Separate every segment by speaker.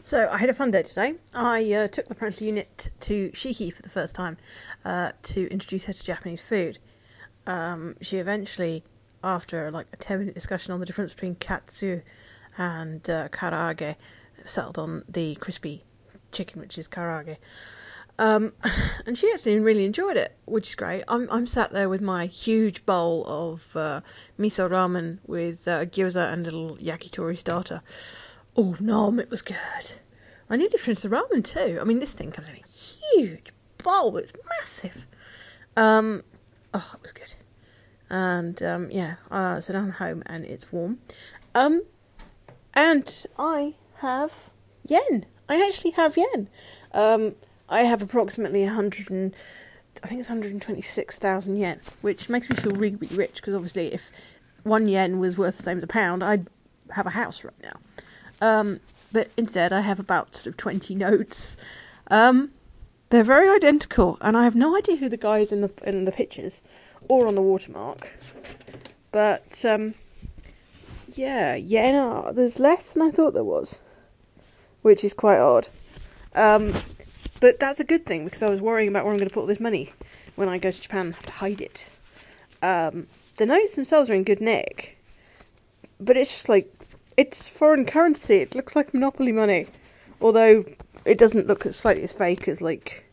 Speaker 1: So I had a fun day today. I took the parental unit to Shiki for the first time to introduce her to Japanese food. She eventually, after like a 10-minute discussion on the difference between katsu and karaage, settled on the crispy chicken, which is karaage. And she actually really enjoyed it, which is great. I'm sat there with my huge bowl of miso ramen with gyoza and a little yakitori starter. Oh, nom, it was good. I nearly finished the ramen too. I mean, this thing comes in a huge bowl. It's massive. Oh, it was good. And, yeah, so now I'm home and it's warm. And I have yen. I actually have yen. I have approximately 126,000 yen, which makes me feel really, really rich, because obviously if 1 yen was worth the same as a pound, I'd have a house right now. But instead I have about sort of 20 notes. They're very identical, and I have no idea who the guy is in the pictures, or on the watermark. But, yeah, yen, there's less than I thought there was, which is quite odd. But that's a good thing, because I was worrying about where I'm going to put all this money when I go to Japan and have to hide it. The notes themselves are in good nick, but it's just like, it's foreign currency. It looks like Monopoly money, although it doesn't look slightly as fake as like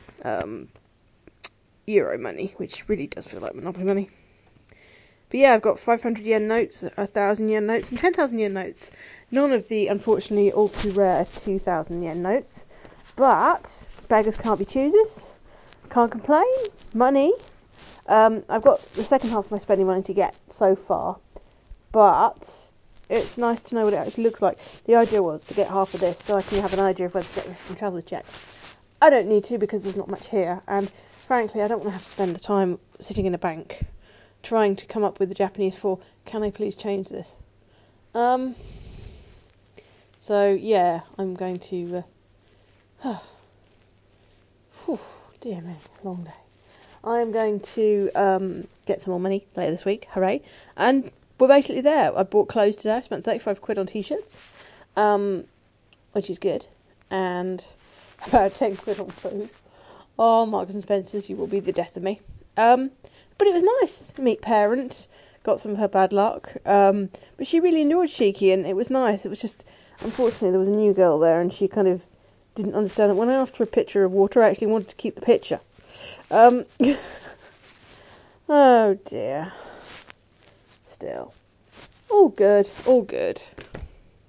Speaker 1: Euro money, which really does feel like Monopoly money. But yeah, I've got 500 yen notes, 1,000 yen notes, and 10,000 yen notes. None of the, unfortunately, all too rare 2,000 yen notes. But beggars can't be choosers. Can't complain. Money. I've got the second half of my spending money to get so far, but it's nice to know what it actually looks like. The idea was to get half of this so I can have an idea of whether to get some traveller's checks. I don't need to, because there's not much here, and frankly I don't want to have to spend the time sitting in a bank trying to come up with the Japanese for, can I please change this? So yeah, I'm going to dear me, long day. I'm going to get some more money later this week, hooray. And we're basically there. I bought clothes today. I spent 35 quid on t-shirts, which is good, and about 10 quid on food. Oh, Marks and Spencer's, you will be the death of me. But it was nice to meet Parent. Got some of her bad luck. But she really enjoyed Shiki, and it was nice. It was just, unfortunately, there was a new girl there, and she kind of didn't understand that when I asked for a picture of water, I actually wanted to keep the picture. Oh dear. Still. All good, all good.